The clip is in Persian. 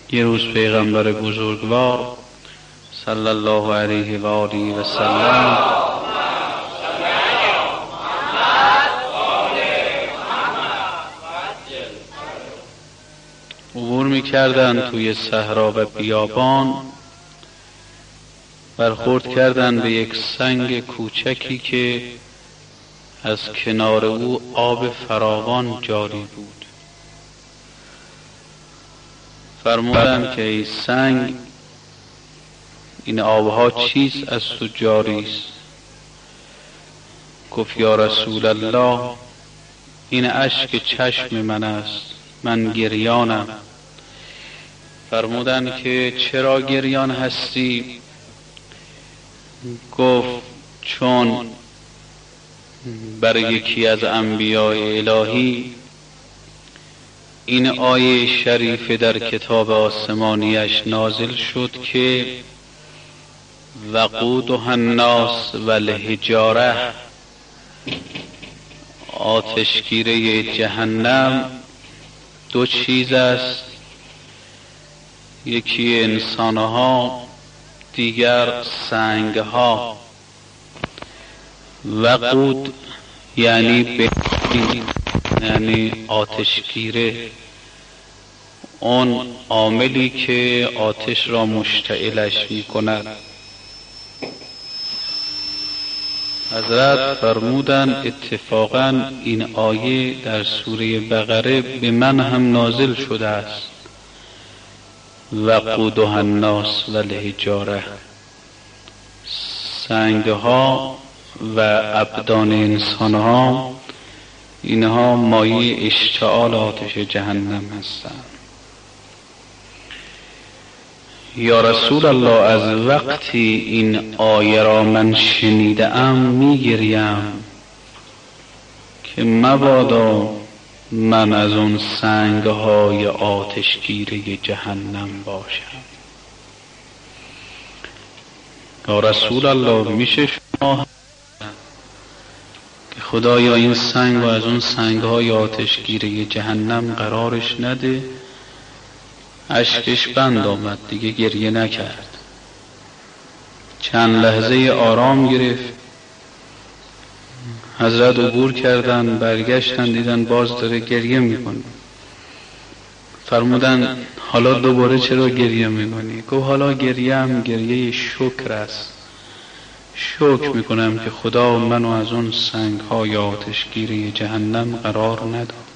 یه روز پیغمبر بزرگوار صلی الله علیه و آله و سلم عبور می‌کردند توی صحرا و بیابان. برخورد کردند به یک سنگ کوچکی که از کنار او آب فراوان جاری بود. فرمودند که ای سنگ، این آبها چیست از تو جاری است؟ گفت یا رسول الله، این اشک چشم من است، من گریانم. فرمودند که چرا گریان هستی؟ گفت چون برای یکی از انبیاء الهی این آیه شریف در کتاب آسمانیش نازل شد که وقودها الناس والحجاره، آتشگیره جهنم دو چیز است، یکی انسانها، دیگر سنگها. وقود یعنی بنزین، یعنی آتشگیره، اون عاملی که آتش را مشتعلش می کند. حضرت فرمودند اتفاقا این آیه در سوره بقره به من هم نازل شده است. وقودها الناس والحجاره، سنگها و ابدان انسانها، اینها مایه اشتعال آتش جهنم هستند. یا رسول الله، از وقتی این آیه را من شنیدم میگریم که مبادا من از اون سنگهای آتشگیره جهنم باشم. یا رسول الله، میشه شما که خدایا این سنگ و از اون سنگهای آتشگیره جهنم قرارش نده؟ اشکش بند آمد، دیگه گریه نکرد. چند لحظه آرام گرفت. حضرت عبور کردن، برگشتن، دیدن باز داره گریه میکنه. فرمودن حالا دوباره چرا گریه میکنی؟ گفت حالا گریه هم گریه شکر است. شکر میکنم که خدا منو از اون سنگ های آتشگیره جهنم قرار نداد.